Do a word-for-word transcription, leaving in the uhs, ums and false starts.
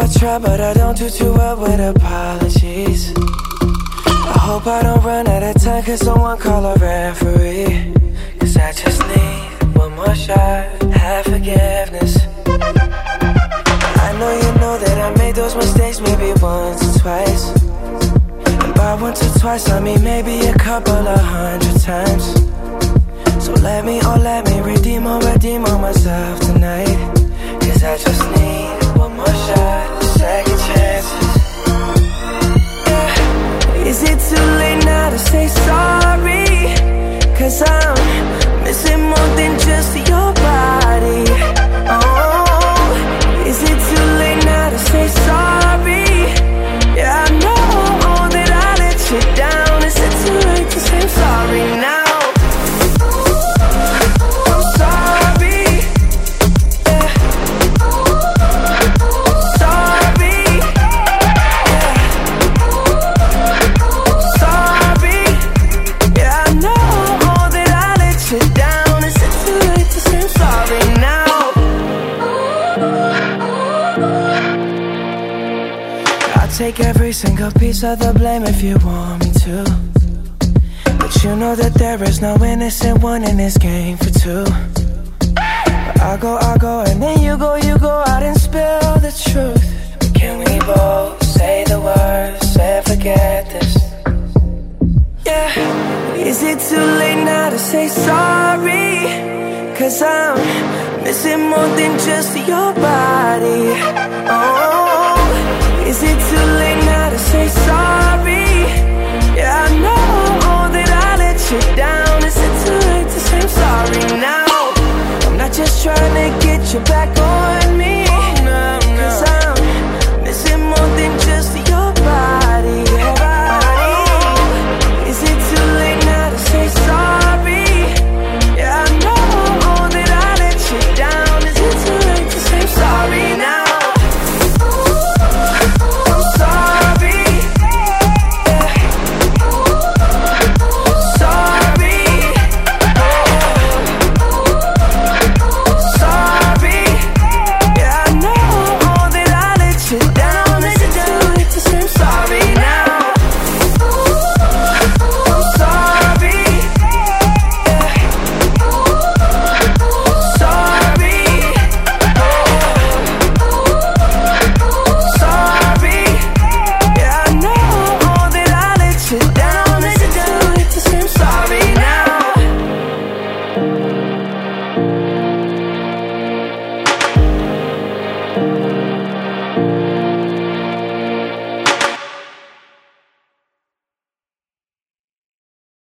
I try, but I don't do too well with apologies. I hope I don't run out of time, cause someone call a referee. Cause I just need one more shot, have forgiveness. I know you know that I made those mistakes maybe once or twice. And by once or twice I mean maybe a couple of hundred times. So let me, oh let me redeem or redeem on myself tonight. Cause I just need one more shot, second chances. Yeah. Is it too late now to say sorry? Cause I'm missing more than just your body. Oh, is it too late now to say sorry? Yeah, I know that I let you down. Is it too late to say I'm sorry now? Take every single piece of the blame if you want me to. But you know that there is no innocent one in this game for two. But I go, I go, and then you go, you go out and spill the truth. But can we both say the words and forget this? Yeah. Is it too late now to say sorry? Cause I'm missing more than just your body. Oh, is it too late now to say sorry? Yeah, I know that I let you down. Is it too late to say I'm sorry now? I'm not just trying to get you back on me. No, no. Cause I'm missing more than just your body. Oh, is it too late now to say sorry? Yeah, I know that I let you down. Is it too late to say I'm sorry now? Thank you.